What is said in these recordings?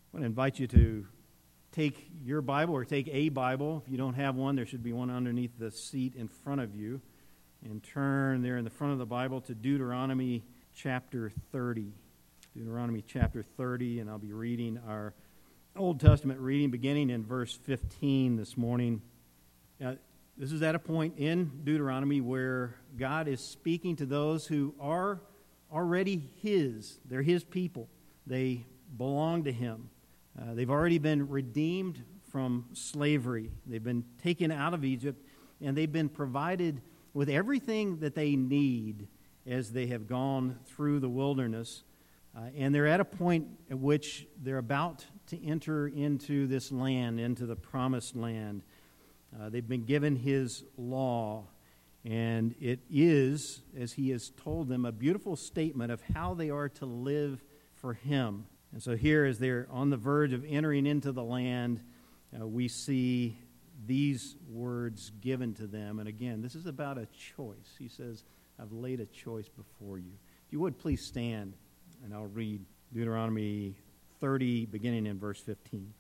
I want to invite you to take your Bible or take a Bible. If you don't have one, there should be one underneath the seat in front of you. And turn there in the front of the Bible to Deuteronomy chapter 30. Deuteronomy chapter 30, and I'll be reading our Old Testament reading beginning in verse 15 this morning. Now, this is at a point in Deuteronomy where God is speaking to those who are already His. They're His people. They belong to Him. They've already been redeemed from slavery. They've been taken out of Egypt, and they've been provided with everything that they need as they have gone through the wilderness. And they're at a point at which they're about to enter into this land, into the promised land. They've been given His law, and it is, as He has told them, a beautiful statement of how they are to live for Him. And so here, as they're on the verge of entering into the land, we see these words given to them. And again, this is about a choice. He says, I've laid a choice before you. If you would, please stand, and I'll read Deuteronomy 30, beginning in verse 15.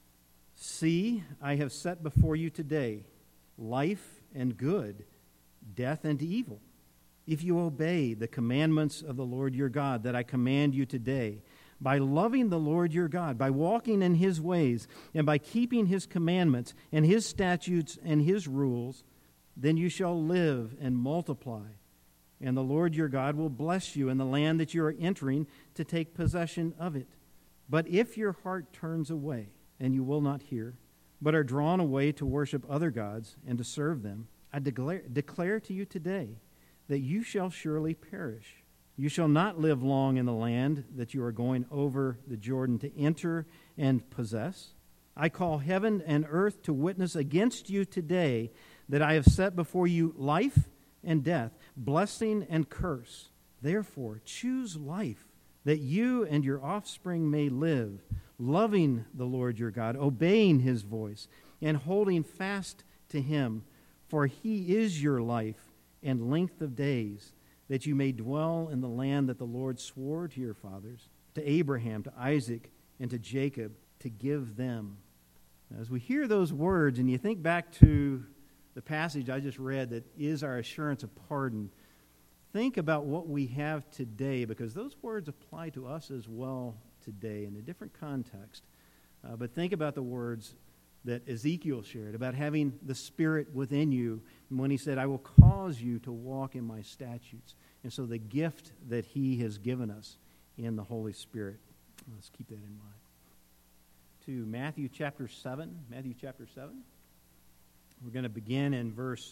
See, I have set before you today life and good, death and evil. If you obey the commandments of the Lord your God that I command you today, by loving the Lord your God, by walking in His ways, and by keeping His commandments and His statutes and His rules, then you shall live and multiply. And the Lord your God will bless you in the land that you are entering to take possession of it. But if your heart turns away, and you will not hear, but are drawn away to worship other gods and to serve them, I declare to you today that you shall surely perish. You shall not live long in the land that you are going over the Jordan to enter and possess. I call heaven and earth to witness against you today that I have set before you life and death, blessing and curse. Therefore, choose life, that you and your offspring may live, loving the Lord your God, obeying His voice, and holding fast to Him. For He is your life and length of days, that you may dwell in the land that the Lord swore to your fathers, to Abraham, to Isaac, and to Jacob, to give them. As we hear those words, and you think back to the passage I just read that is our assurance of pardon, think about what we have today, because those words apply to us as well today in a different context. But think about the words that Ezekiel shared about having the Spirit within you when he said, I will cause you to walk in my statutes. And so the gift that He has given us in the Holy Spirit. Let's keep that in mind. To Matthew chapter 7. Matthew chapter 7. We're going to begin in verse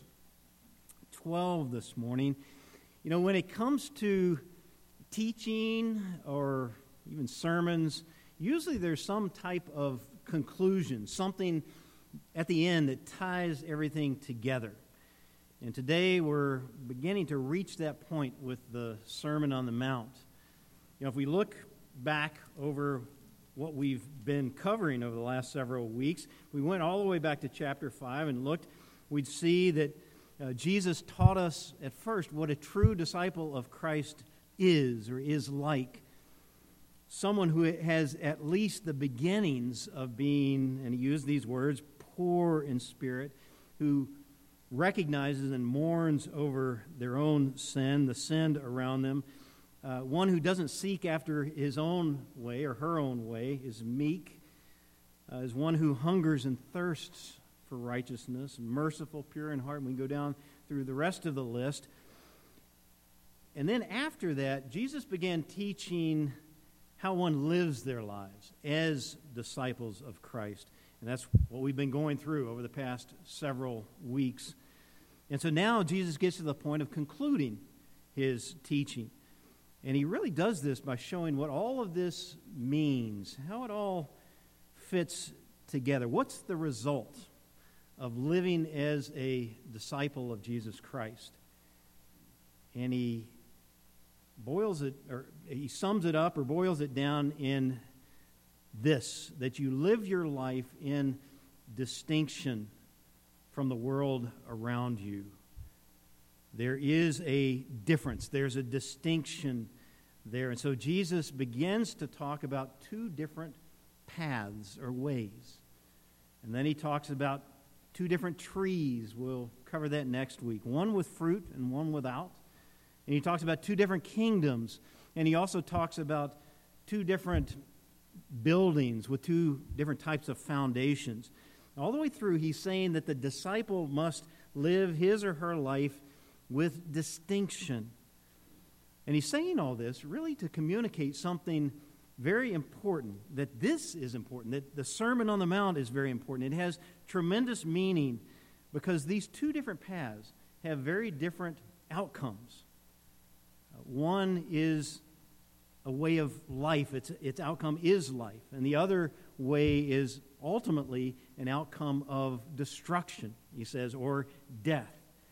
12 this morning. You know, when it comes to teaching or even sermons, usually there's some type of conclusion, something at the end that ties everything together. And today we're beginning to reach that point with the Sermon on the Mount. You know, if we look back over what we've been covering over the last several weeks, we went all the way back to chapter 5 and looked, we'd see that Jesus taught us at first what a true disciple of Christ is or is like. Someone who has at least the beginnings of being, and he used these words, poor in spirit, who recognizes and mourns over their own sin, the sin around them. One who doesn't seek after his own way or her own way, is meek, is one who hungers and thirsts for righteousness, merciful, pure in heart. And we can go down through the rest of the list. And then after that, Jesus began teaching how one lives their lives as disciples of Christ. And that's what we've been going through over the past several weeks. And so now Jesus gets to the point of concluding His teaching. And He really does this by showing what all of this means, how it all fits together. What's the result of living as a disciple of Jesus Christ? And He boils it, or He sums it up or boils it down in this, that you live your life in distinction from the world around you. There is a difference. There's a distinction there. And so Jesus begins to talk about two different paths or ways. And then he talks about two different trees. We'll cover that next week. One with fruit and one without. And he talks about two different kingdoms. And he also talks about two different buildings with two different types of foundations. All the way through, he's saying that the disciple must live his or her life with distinction. And he's saying all this really to communicate something very important, that this is important, that the Sermon on the Mount is very important. It has tremendous meaning because these two different paths have very different outcomes. One is a way of life. Its outcome is life. And the other way is ultimately an outcome of destruction, he says, or death.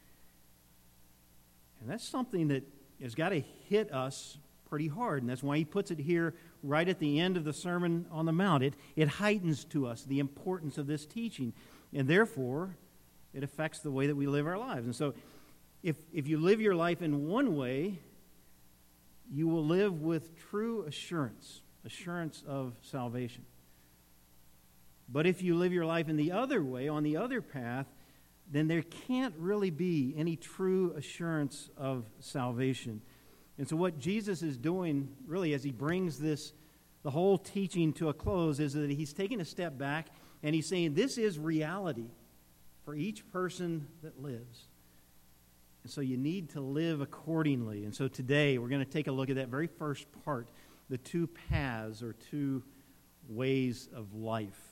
And that's something that has got to hit us pretty hard. And that's why he puts it here right at the end of the Sermon on the Mount. It heightens to us the importance of this teaching. And therefore, it affects the way that we live our lives. And so, if you live your life in one way, you will live with true assurance of salvation. But if you live your life in the other way, on the other path, then there can't really be any true assurance of salvation. And so what Jesus is doing, really, as he brings the whole teaching to a close, is that he's taking a step back and he's saying this is reality for each person that lives. And so you need to live accordingly. And so today we're going to take a look at that very first part, the two paths or two ways of life.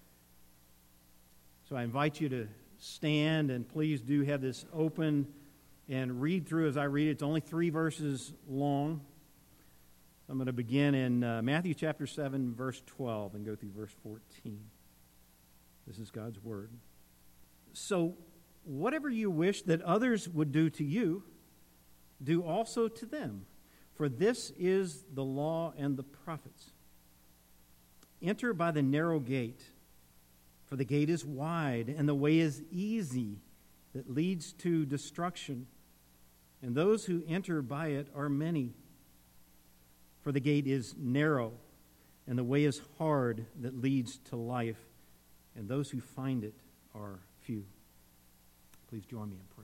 So I invite you to stand, and please do have this open and read through as I read it. It's only 3 verses long. I'm going to begin in Matthew chapter 7, verse 12, and go through verse 14. This is God's word. So, whatever you wish that others would do to you, do also to them. For this is the law and the prophets. Enter by the narrow gate, for the gate is wide, and the way is easy that leads to destruction. And those who enter by it are many. For the gate is narrow, and the way is hard that leads to life, and those who find it are few. Please join me in prayer.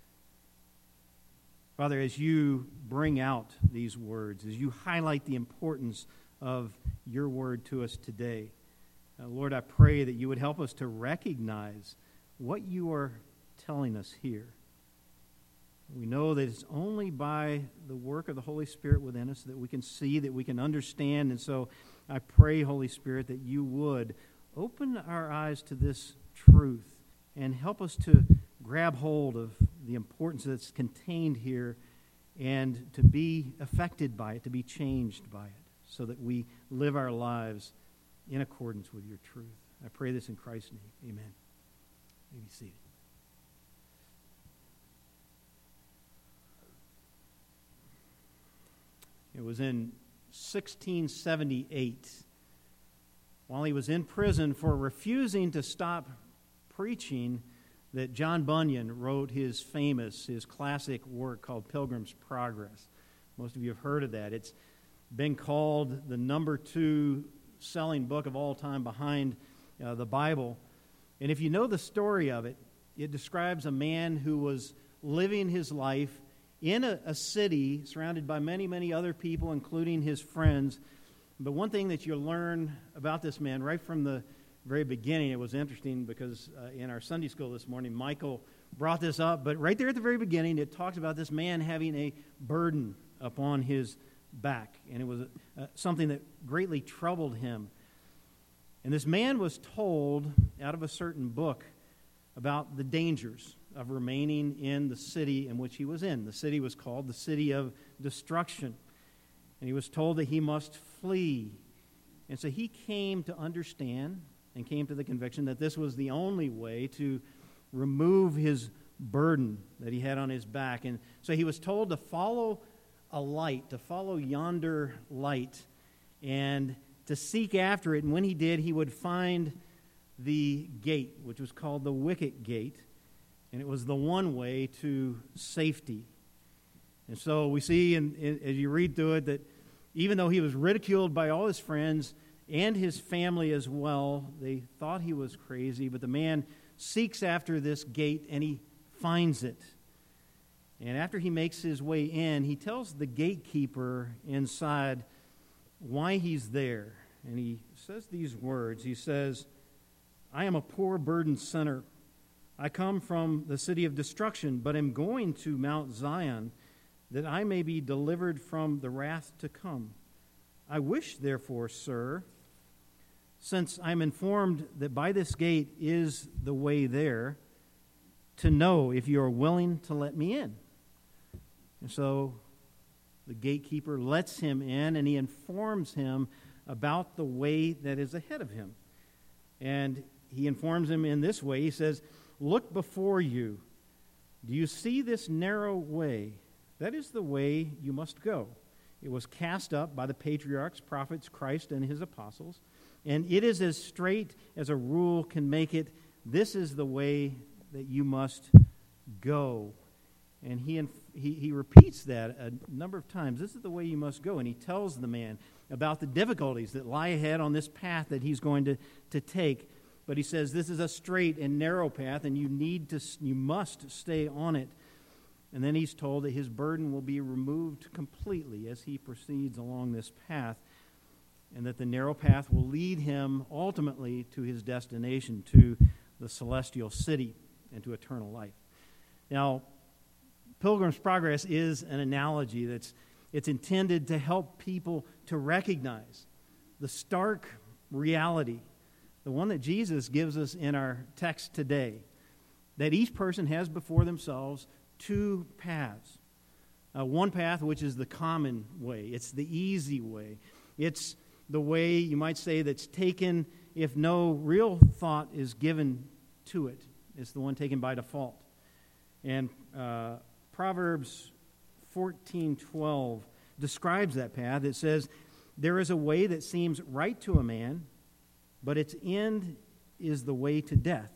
Father, as you bring out these words, as you highlight the importance of your word to us today, Lord, I pray that you would help us to recognize what you are telling us here. We know that it's only by the work of the Holy Spirit within us that we can see, that we can understand. And so I pray, Holy Spirit, that you would open our eyes to this truth and help us to grab hold of the importance that's contained here and to be affected by it, to be changed by it, so that we live our lives in accordance with your truth. I pray this in Christ's name. Amen. You may be seated. It was in 1678, while he was in prison for refusing to stop preaching, that John Bunyan wrote his classic work called Pilgrim's Progress. Most of you have heard of that. It's been called the number 2 selling book of all time behind the Bible. And if you know the story of it, it describes a man who was living his life in a city surrounded by many, many other people, including his friends. But one thing that you learn about this man right from the very beginning, it was interesting because in our Sunday school this morning, Michael brought this up, but right there at the very beginning, it talks about this man having a burden upon his back, and it was something that greatly troubled him. And this man was told out of a certain book about the dangers of remaining in the city in which he was in. The city was called the City of Destruction, and he was told that he must flee. And so he came to understand and came to the conviction that this was the only way to remove his burden that he had on his back. And so he was told to follow a light, to follow yonder light, and to seek after it. And when he did, he would find the gate, which was called the Wicket Gate, and it was the one way to safety. And so we see, as you read through it, that even though he was ridiculed by all his friends, and his family as well. They thought he was crazy, but the man seeks after this gate, and he finds it. And after he makes his way in, he tells the gatekeeper inside why he's there. And he says these words. He says, "I am a poor, burdened sinner. I come from the city of destruction, but am going to Mount Zion, that I may be delivered from the wrath to come. I wish, therefore, sir, since I'm informed that by this gate is the way there, to know if you are willing to let me in." And so the gatekeeper lets him in, and he informs him about the way that is ahead of him. And he informs him in this way. He says, "Look before you. Do you see this narrow way? That is the way you must go. It was cast up by the patriarchs, prophets, Christ, and his apostles. And it is as straight as a rule can make it. This is the way that you must go." And he repeats that a number of times. This is the way you must go. And he tells the man about the difficulties that lie ahead on this path that he's going to take. But he says this is a straight and narrow path, and you must stay on it. And then he's told that his burden will be removed completely as he proceeds along this path, and that the narrow path will lead him ultimately to his destination, to the celestial city and to eternal life. Now, Pilgrim's Progress is an analogy it's intended to help people to recognize the stark reality, the one that Jesus gives us in our text today, that each person has before themselves two paths. One path, which is the common way. It's the easy way. It's the way, you might say, that's taken if no real thought is given to it. It's the one taken by default. And Proverbs 14:12 describes that path. It says, "There is a way that seems right to a man, but its end is the way to death."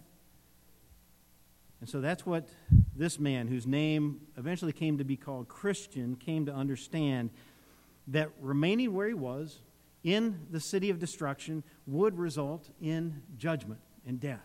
And so that's what this man, whose name eventually came to be called Christian, came to understand, that remaining where he was in the city of destruction would result in judgment and death.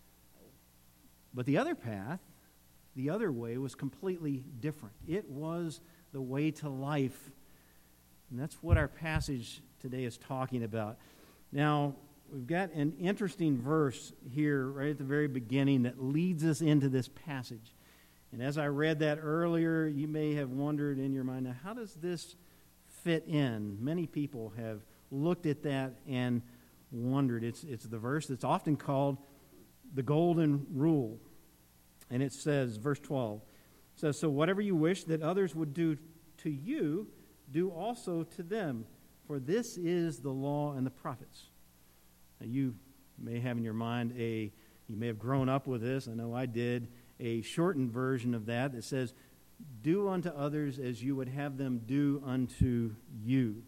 But the other path, the other way, was completely different. It was the way to life. And that's what our passage today is talking about. Now, we've got an interesting verse here right at the very beginning that leads us into this passage. And as I read that earlier, you may have wondered in your mind, now how does this fit in? Many people have looked at that and wondered. It's the verse that's often called the Golden Rule. And it says, verse 12, it says, "So whatever you wish that others would do to you, do also to them, for this is the law and the prophets." Now you may have in your mind you may have grown up with this, I know I did, a shortened version of that says, "Do unto others as you would have them do unto you."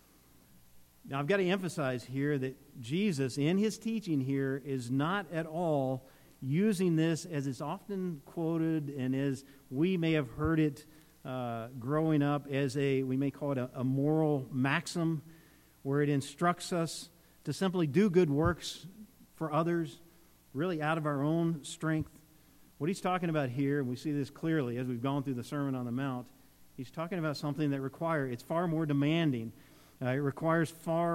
Now I've got to emphasize here that Jesus, in his teaching here, is not at all using this as it's often quoted and as we may have heard it growing up as we may call it a moral maxim, where it instructs us to simply do good works for others, really out of our own strength. What he's talking about here, and we see this clearly as we've gone through the Sermon on the Mount, he's talking about something that it's far more demanding. It requires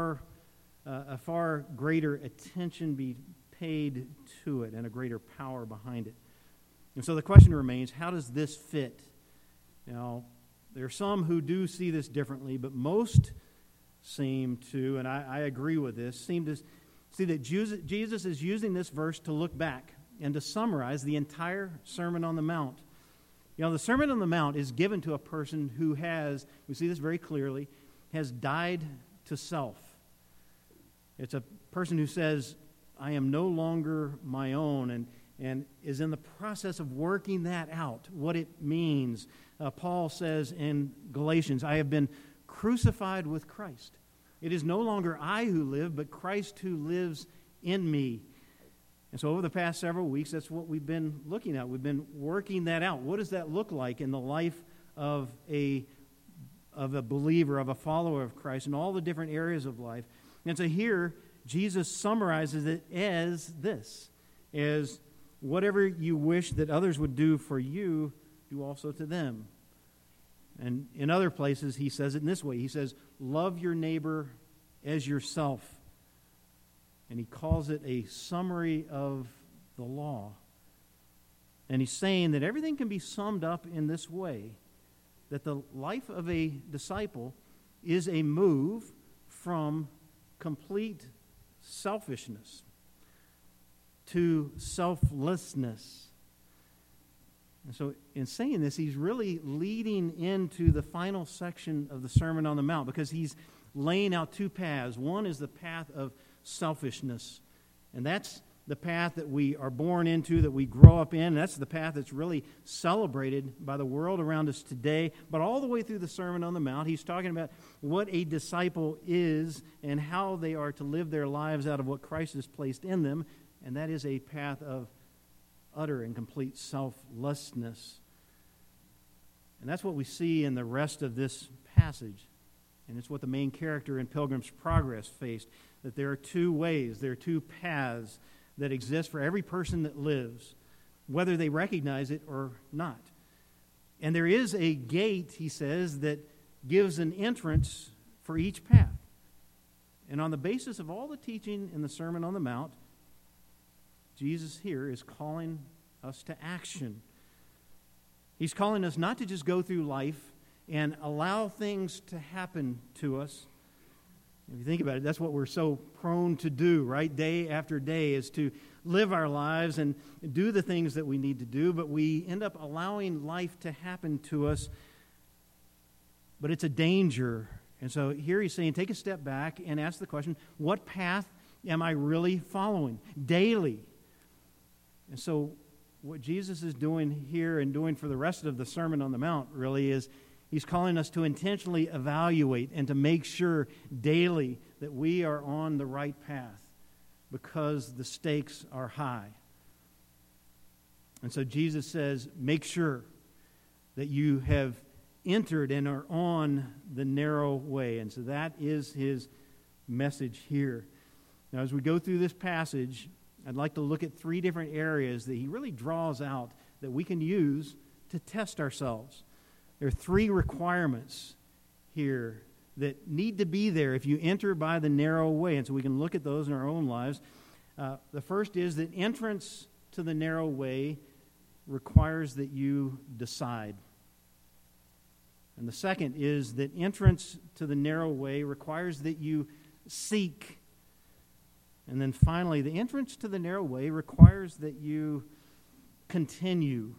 a far greater attention be paid to it and a greater power behind it. And so the question remains, how does this fit? Now, there are some who do see this differently, but most seem to, and I agree with this, seem to see that Jesus is using this verse to look back and to summarize the entire Sermon on the Mount. You know, the Sermon on the Mount is given to a person who has, we see this very clearly, has died to self. It's a person who says, I am no longer my own, and is in the process of working that out, what it means. Paul says in Galatians, I have been crucified with Christ. It is no longer I who live, but Christ who lives in me. And so over the past several weeks, that's what we've been looking at. We've been working that out. What does that look like in the life of a believer, of a follower of Christ, in all the different areas of life? And so here, Jesus summarizes it as this, as whatever you wish that others would do for you, do also to them. And in other places, he says it in this way. He says, love your neighbor as yourself. And he calls it a summary of the law. And he's saying that everything can be summed up in this way, that the life of a disciple is a move from complete selfishness to selflessness. And so in saying this, he's really leading into the final section of the Sermon on the Mount, because he's laying out two paths. One is the path of selfishness, and that's the path that we are born into, that we grow up in. That's the path that's really celebrated by the world around us today. But all the way through the Sermon on the Mount, he's talking about what a disciple is and how they are to live their lives out of what Christ has placed in them, and that is a path of utter and complete selflessness. And that's what we see in the rest of this passage. And it's what the main character in Pilgrim's Progress faced, that there are two ways, there are two paths that exist for every person that lives, whether they recognize it or not. And there is a gate, he says, that gives an entrance for each path. And on the basis of all the teaching in the Sermon on the Mount, Jesus here is calling us to action. He's calling us not to just go through life and allow things to happen to us. If you think about it, that's what we're so prone to do, right? Day after day is to live our lives and do the things that we need to do, but we end up allowing life to happen to us. But it's a danger. And so here he's saying, take a step back and ask the question, what path am I really following daily? And so what Jesus is doing here and doing for the rest of the Sermon on the Mount really is he's calling us to intentionally evaluate and to make sure daily that we are on the right path, because the stakes are high. And so Jesus says, make sure that you have entered and are on the narrow way. And so that is his message here. Now, as we go through this passage, I'd like to look at three different areas that he really draws out that we can use to test ourselves. There are three requirements here that need to be there if you enter by the narrow way. And so we can look at those in our own lives. The first is that entrance to the narrow way requires that you decide. And the second is that entrance to the narrow way requires that you seek. And then finally, the entrance to the narrow way requires that you continue.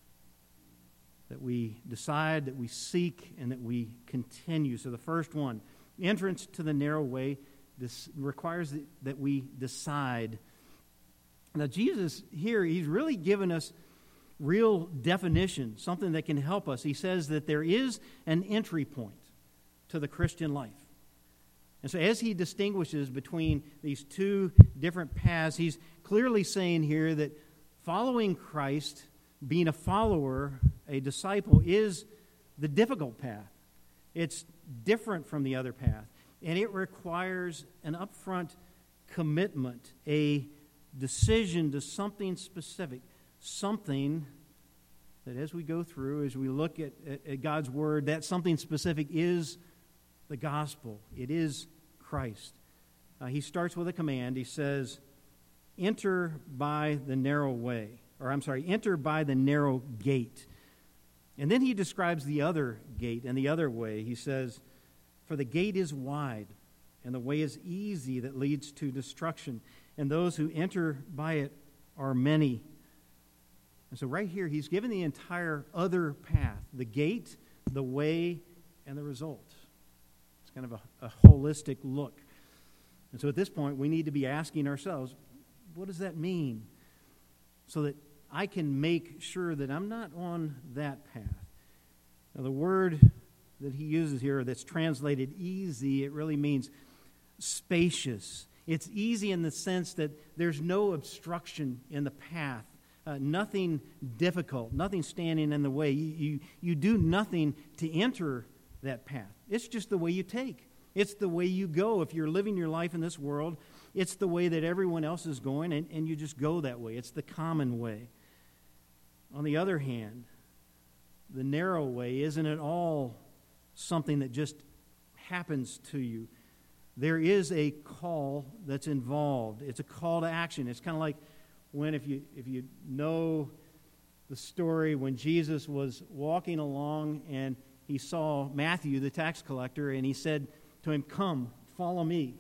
That we decide, that we seek, and that we continue. So the first one, entrance to the narrow way, requires that we decide. Now Jesus here, he's really given us real definition, something that can help us. He says that there is an entry point to the Christian life. And so as he distinguishes between these two different paths, he's clearly saying here that following Christ, being a follower, a disciple, is the difficult path. It's different from the other path. And it requires an upfront commitment, a decision to something specific, something that as we go through, as we look at God's Word, that something specific is the gospel. It is Christ. He starts with a command. He says, enter by the narrow way. Enter by the narrow gate. And then he describes the other gate and the other way. He says, for the gate is wide, and the way is easy that leads to destruction, and those who enter by it are many. And so right here, he's given the entire other path, the gate, the way, and the result. It's kind of a holistic look. And so at this point, we need to be asking ourselves, what does that mean? So that I can make sure that I'm not on that path. Now, the word that he uses here that's translated easy, it really means spacious. It's easy in the sense that there's no obstruction in the path, nothing difficult, nothing standing in the way. You do nothing to enter that path. It's just the way you take. It's the way you go. If you're living your life in this world, it's the way that everyone else is going, and you just go that way. It's the common way. On the other hand, the narrow way isn't at all something that just happens to you. There is a call that's involved. It's a call to action. It's kind of like when, if you know the story, when Jesus was walking along and he saw Matthew, the tax collector, and he said to him, "Come, follow me."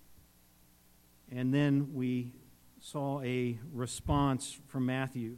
And then we saw a response from Matthew.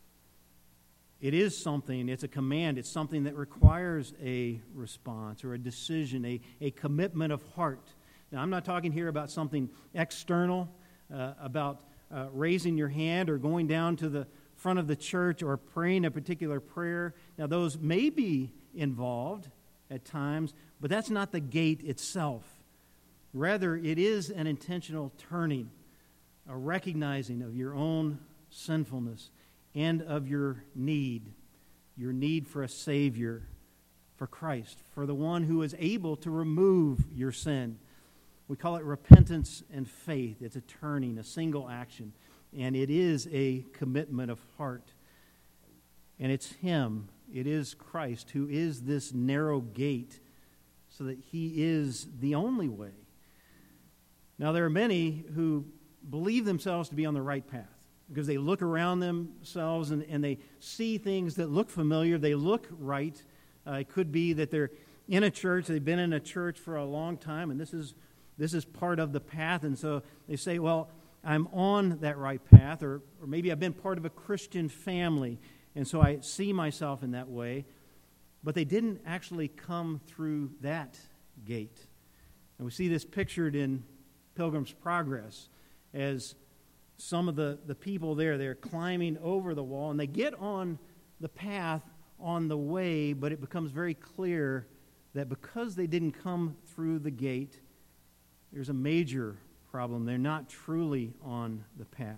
It is something, it's a command, it's something that requires a response or a decision, a commitment of heart. Now, I'm not talking here about something external, about raising your hand or going down to the front of the church or praying a particular prayer. Now, those may be involved at times, but that's not the gate itself. Rather, it is an intentional turning, a recognizing of your own sinfulness and of your need for a Savior, for Christ, for the one who is able to remove your sin. We call it repentance and faith. It's a turning, a single action, and it is a commitment of heart. And it's Him, it is Christ, who is this narrow gate, so that He is the only way. Now, there are many who believe themselves to be on the right path because they look around themselves and they see things that look familiar, they look right. It could be that they're in a church, they've been in a church for a long time, and this is part of the path, and so they say, well, I'm on that right path, or maybe I've been part of a Christian family, and so I see myself in that way, but they didn't actually come through that gate. And we see this pictured in Pilgrim's Progress as some of the people there, they're climbing over the wall, and they get on the path on the way, but it becomes very clear that because they didn't come through the gate, there's a major problem. They're not truly on the path.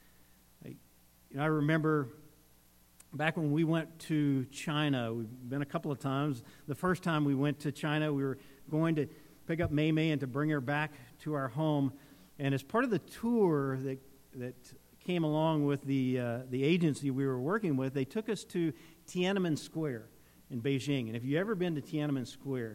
I remember back when we went to China, we've been a couple of times. The first time we went to China, we were going to pick up Mei Mei and to bring her back to our home. And as part of the tour that came along with the agency we were working with, they took us to Tiananmen Square in Beijing. And if you've ever been to Tiananmen Square,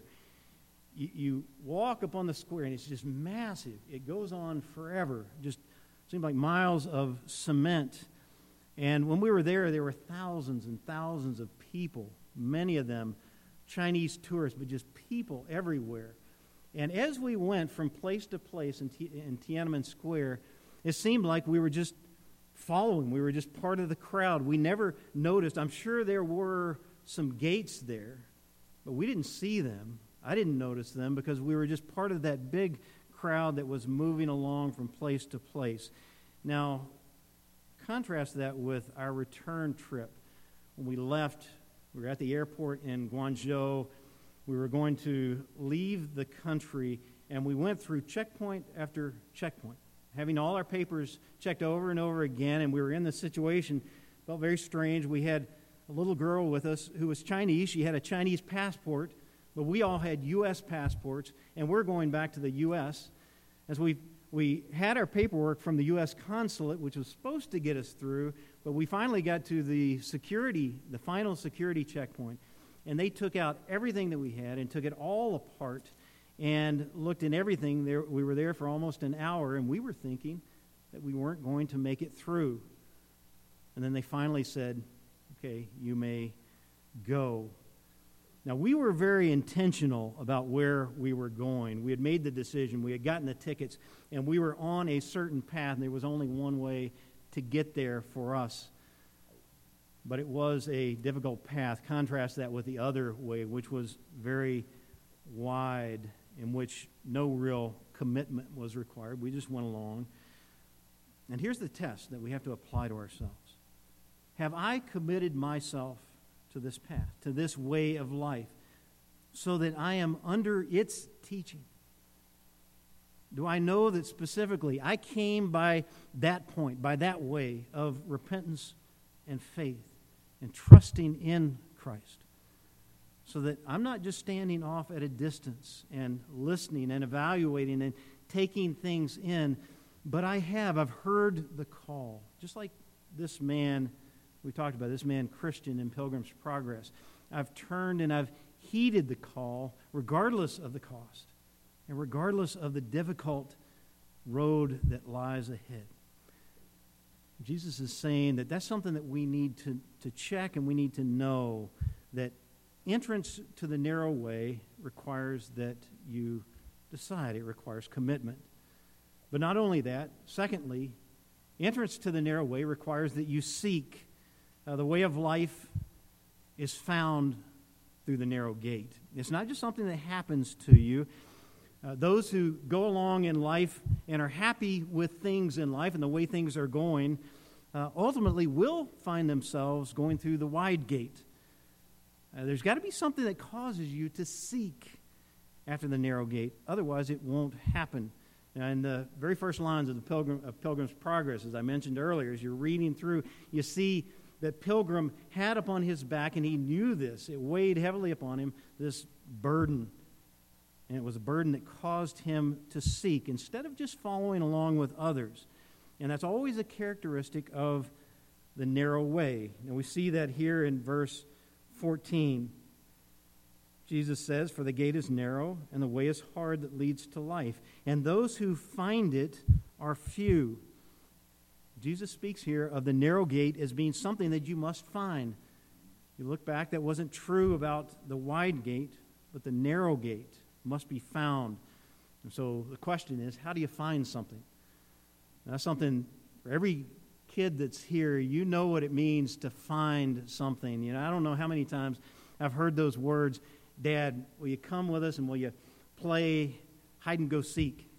you walk up on the square, and it's just massive. It goes on forever. Just seemed like miles of cement. And when we were there were thousands and thousands of people, many of them Chinese tourists, but just people everywhere. And as we went from place to place in Tiananmen Square, it seemed like we were just following. We were just part of the crowd. We never noticed. I'm sure there were some gates there, but we didn't see them. I didn't notice them because we were just part of that big crowd that was moving along from place to place. Now, contrast that with our return trip. When we left, we were at the airport in Guangzhou. We were going to leave the country, and we went through checkpoint after checkpoint, having all our papers checked over and over again, and we were in this situation. It felt very strange. We had a little girl with us who was Chinese. She had a Chinese passport, but we all had U.S. passports, and we're going back to the U.S. As we had our paperwork from the U.S. consulate, which was supposed to get us through, but we finally got to the final security checkpoint, and they took out everything that we had and took it all apart and looked in everything. We were there for almost an hour, and we were thinking that we weren't going to make it through. And then they finally said, okay, you may go. Now, we were very intentional about where we were going. We had made the decision. We had gotten the tickets, and we were on a certain path, and there was only one way to get there for us. But it was a difficult path. Contrast that with the other way, which was very wide, in which no real commitment was required. We just went along. And here's the test that we have to apply to ourselves. Have I committed myself to this path, to this way of life, so that I am under its teaching? Do I know that specifically I came by that point, by that way of repentance and faith and trusting in Christ? so that I'm not just standing off at a distance and listening and evaluating and taking things in, but I've heard the call. Just like this man, we talked about this man, Christian, in Pilgrim's Progress. I've turned and I've heeded the call regardless of the cost and regardless of the difficult road that lies ahead. Jesus is saying that that's something that we need to check, and we need to know that entrance to the narrow way requires that you decide. It requires commitment. But not only that, secondly, entrance to the narrow way requires that you seek. The way of life is found through the narrow gate. It's not just something that happens to you. Those who go along in life and are happy with things in life and the way things are going, ultimately will find themselves going through the wide gate. There's got to be something that causes you to seek after the narrow gate. Otherwise, it won't happen. In the very first lines of the Pilgrim's Progress, as I mentioned earlier, as you're reading through, you see that Pilgrim had upon his back, and he knew this. It weighed heavily upon him, this burden. And it was a burden that caused him to seek instead of just following along with others. And that's always a characteristic of the narrow way. And we see that here in verse 14. Jesus says, "For the gate is narrow, and the way is hard that leads to life, and those who find it are few." Jesus speaks here of the narrow gate as being something that you must find. You look back, that wasn't true about the wide gate, but the narrow gate must be found. And so the question is, how do you find something? And that's something for every kid that's here. You know what it means to find something. You know, I don't know how many times I've heard those words, "Dad, will you come with us and will you play hide and go seek?"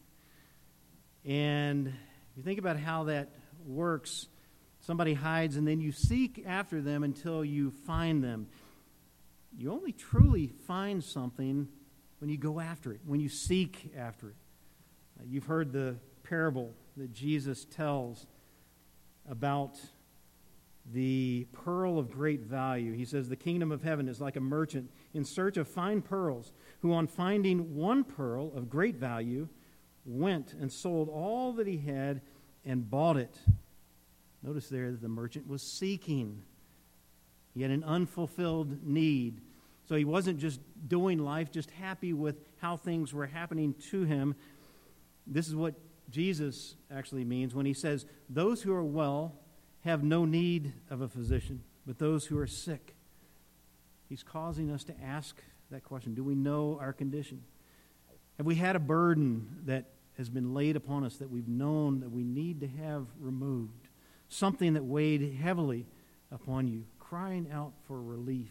And you think about how that works. Somebody hides and then you seek after them until you find them. You only truly find something when you go after it, when you seek after it. You've heard the parable that Jesus tells about the pearl of great value. He says, "The kingdom of heaven is like a merchant in search of fine pearls, who on finding one pearl of great value went and sold all that he had and bought it." Notice there that the merchant was seeking. He had an unfulfilled need. So he wasn't just doing life, just happy with how things were happening to him. This is what Jesus actually means when he says, "Those who are well have no need of a physician, but those who are sick." He's causing us to ask that question. Do we know our condition? Have we had a burden that has been laid upon us that we've known that we need to have removed? Something that weighed heavily upon you, crying out for relief.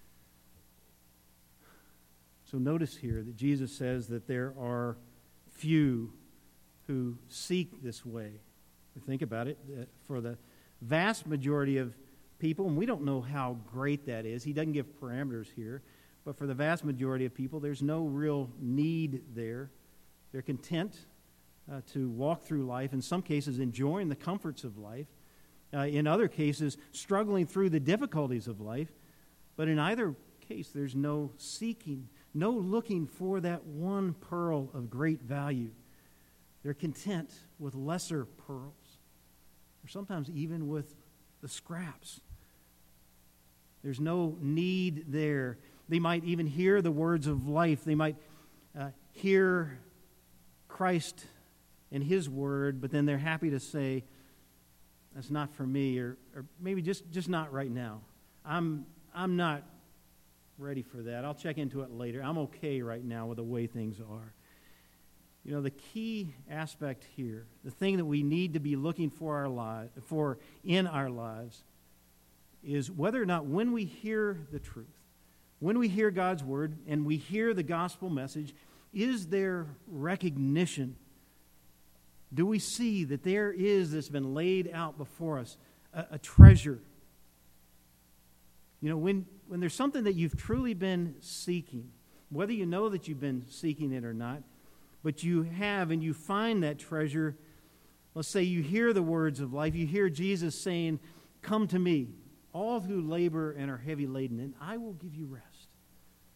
So notice here that Jesus says that there are few who seek this way. Think about it. For the vast majority of people, and we don't know how great that is. He doesn't give parameters here. But for the vast majority of people, there's no real need there. They're content to walk through life, in some cases enjoying the comforts of life, in other cases struggling through the difficulties of life. But in either case, there's no seeking, no looking for that one pearl of great value. They're content with lesser pearls, or sometimes even with the scraps. There's no need there. They might even hear the words of life. They might hear Christ and His word, but then they're happy to say, "That's not for me," or maybe just not right now. I'm not ready for that. I'll check into it later. I'm okay right now with the way things are. You know, the key aspect here, the thing that we need to be looking for in our lives, is whether or not when we hear the truth, when we hear God's word and we hear the gospel message, is there recognition? Do we see that there is, that's been laid out before us, a treasure? You know, when there's something that you've truly been seeking, whether you know that you've been seeking it or not, but you have and you find that treasure, let's say you hear the words of life, you hear Jesus saying, "Come to me, all who labor and are heavy laden, and I will give you rest."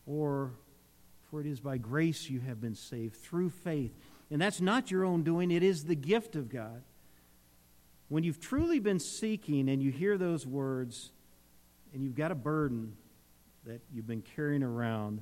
or for it is by grace you have been saved through faith. And that's not your own doing, it is the gift of God. When you've truly been seeking and you hear those words and you've got a burden that you've been carrying around,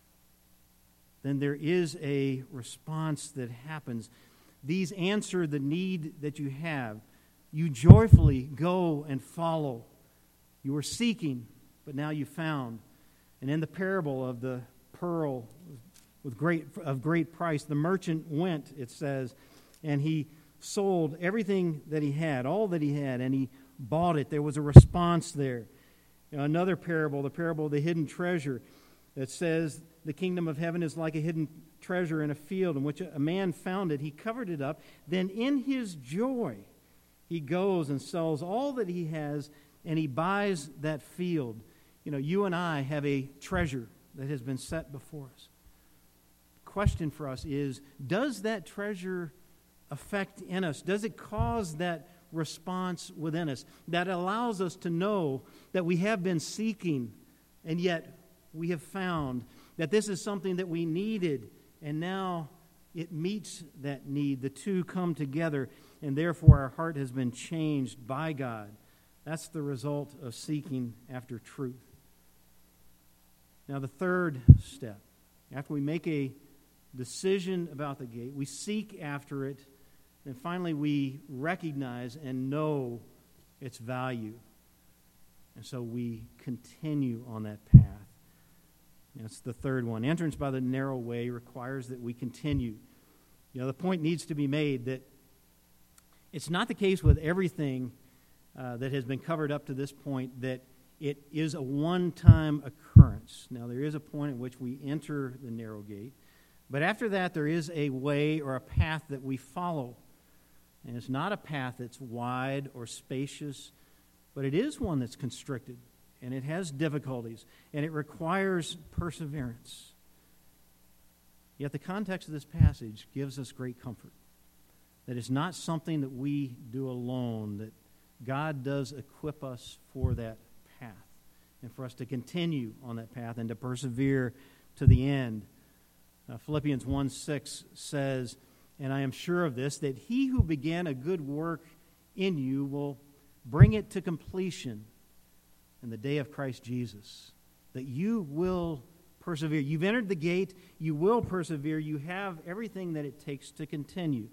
then there is a response that happens. These answer the need that you have. You joyfully go and follow. You were seeking, but now you found. And in the parable of the pearl of great price, the merchant went, it says, and he sold everything that he had, all that he had, and he bought it. There was a response there. Another parable, the parable of the hidden treasure, that says the kingdom of heaven is like a hidden treasure in a field in which a man found it. He covered it up. Then in his joy, he goes and sells all that he has, and he buys that field. You and I have a treasure that has been set before us. The question for us is, does that treasure affect in us? Does it cause that response within us that allows us to know that we have been seeking and yet we have found that this is something that we needed and now it meets that need? The two come together and therefore our heart has been changed by God. That's the result of seeking after truth. Now the third step, after we make a decision about the gate, we seek after it, and finally we recognize and know its value. And so we continue on that path. That's the third one. Entrance by the narrow way requires that we continue. The point needs to be made that it's not the case with everything that has been covered up to this point that it is a one-time occurrence. Now, there is a point at which we enter the narrow gate, but after that, there is a way or a path that we follow. And it's not a path that's wide or spacious, but it is one that's constricted, and it has difficulties, and it requires perseverance. Yet the context of this passage gives us great comfort, that it's not something that we do alone, that God does equip us for that path, and for us to continue on that path and to persevere to the end. Philippians 1:6 says, and I am sure of this, that he who began a good work in you will bring it to completion in the day of Christ Jesus, that you will persevere. You've entered the gate, you will persevere, you have everything that it takes to continue.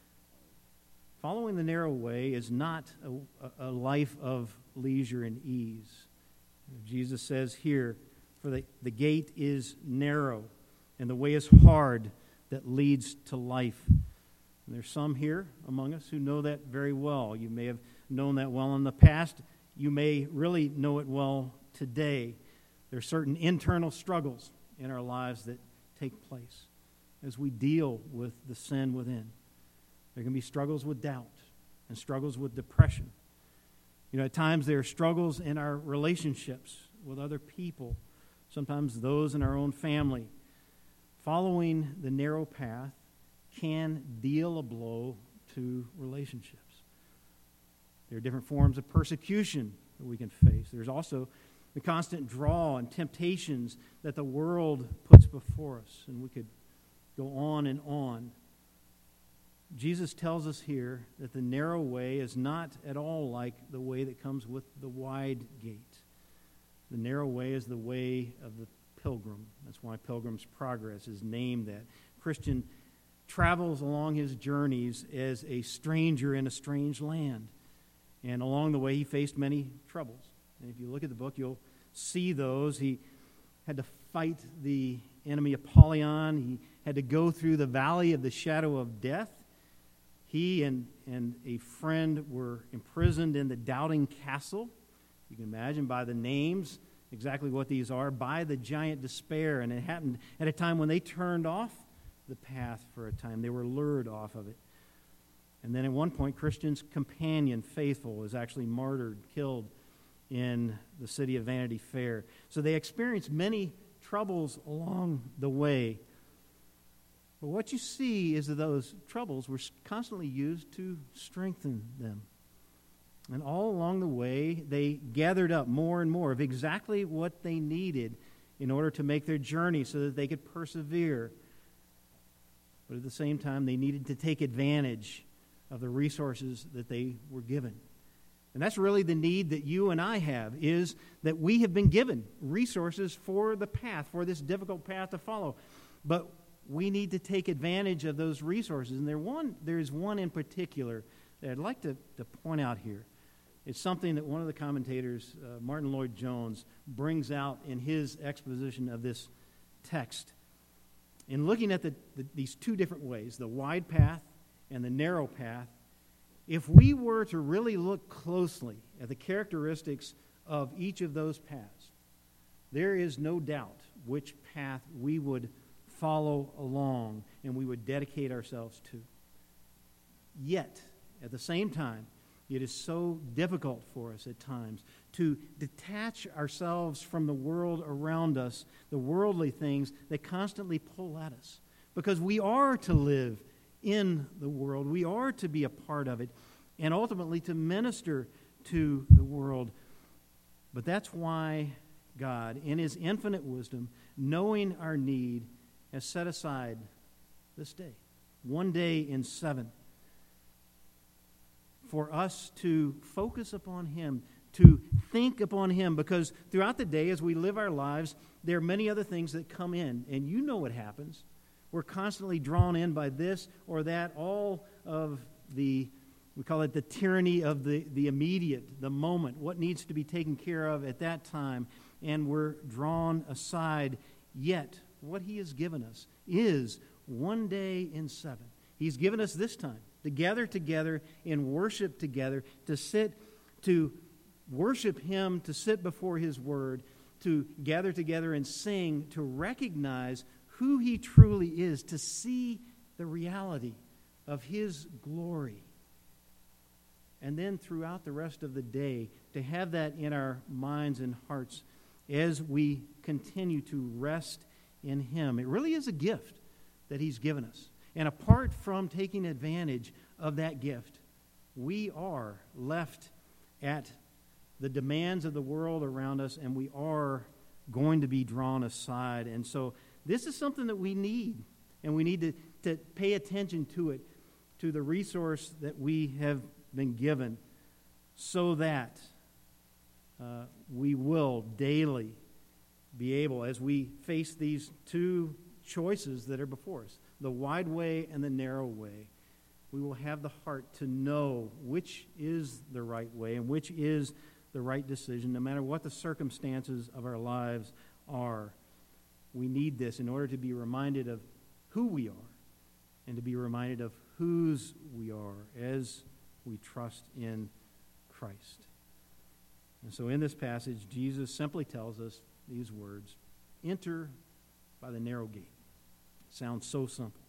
Following the narrow way is not a life of leisure and ease. Jesus says here, for the gate is narrow and the way is hard that leads to life. And there's some here among us who know that very well. You may have known that well in the past. You may really know it well today. There are certain internal struggles in our lives that take place as we deal with the sin within. There can be struggles with doubt and struggles with depression. At times there are struggles in our relationships with other people, sometimes those in our own family. Following the narrow path can deal a blow to relationships. There are different forms of persecution that we can face. There's also the constant draw and temptations that the world puts before us, and we could go on and on. Jesus tells us here that the narrow way is not at all like the way that comes with the wide gate. The narrow way is the way of the pilgrim. That's why Pilgrim's Progress is named that. Christian travels along his journeys as a stranger in a strange land. And along the way, he faced many troubles. And if you look at the book, you'll see those. He had to fight the enemy Apollyon. He had to go through the valley of the shadow of death. He and a friend were imprisoned in the Doubting Castle. You can imagine by the names exactly what these are, by the giant despair. And it happened at a time when they turned off the path for a time. They were lured off of it. And then at one point, Christian's companion, Faithful, was actually martyred, killed in the city of Vanity Fair. So they experienced many troubles along the way. But what you see is that those troubles were constantly used to strengthen them. And all along the way, they gathered up more and more of exactly what they needed in order to make their journey so that they could persevere. But at the same time, they needed to take advantage of the resources that they were given. And that's really the need that you and I have, is that we have been given resources for the path, for this difficult path to follow. But we need to take advantage of those resources. And there's one in particular that I'd like to point out here. It's something that one of the commentators, Martin Lloyd-Jones, brings out in his exposition of this text. In looking at these two different ways, the wide path and the narrow path, if we were to really look closely at the characteristics of each of those paths, there is no doubt which path we would follow along and we would dedicate ourselves to. Yet, at the same time, it is so difficult for us at times to detach ourselves from the world around us, the worldly things that constantly pull at us. Because we are to live in the world. We are to be a part of it and ultimately to minister to the world. But that's why God, in His infinite wisdom, knowing our need, has set aside this day, one day in 7, for us to focus upon Him, to think upon Him, because throughout the day as we live our lives, there are many other things that come in, and you know what happens. We're constantly drawn in by this or that, all of we call it the tyranny of the immediate, the moment, what needs to be taken care of at that time, and we're drawn aside. Yet, what He has given us is one day in 7. He's given us this time to gather together and worship together, to worship Him, to sit before His Word, to gather together and sing, to recognize who He truly is, to see the reality of His glory. And then throughout the rest of the day, to have that in our minds and hearts as we continue to rest in Him. It really is a gift that He's given us. And apart from taking advantage of that gift, we are left at the demands of the world around us, and we are going to be drawn aside. And so this is something that we need, and we need to pay attention to it, to the resource that we have been given, so that we will daily be able, as we face these two choices that are before us, the wide way and the narrow way, we will have the heart to know which is the right way and which is the right decision, no matter what the circumstances of our lives are. We need this in order to be reminded of who we are and to be reminded of whose we are as we trust in Christ. And so in this passage, Jesus simply tells us these words: enter by the narrow gate. Sounds so simple.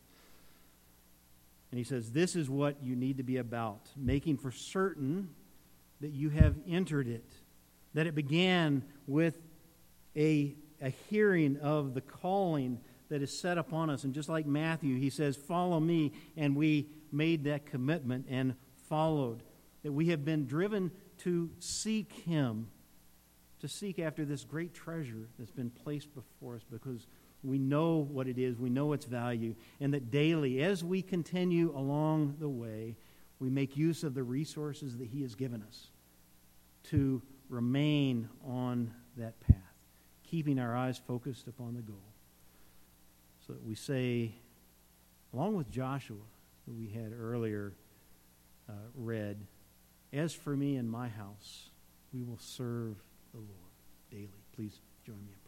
And He says, this is what you need to be about, making for certain that you have entered it, that it began with a hearing of the calling that is set upon us. And just like Matthew, he says, follow me, and we made that commitment and followed, that we have been driven to seek Him, to seek after this great treasure that's been placed before us, because we know what it is, we know its value, and that daily, as we continue along the way, we make use of the resources that He has given us to remain on that path, keeping our eyes focused upon the goal. So that we say, along with Joshua, who we had earlier read, as for me and my house, we will serve the Lord daily. Please join me.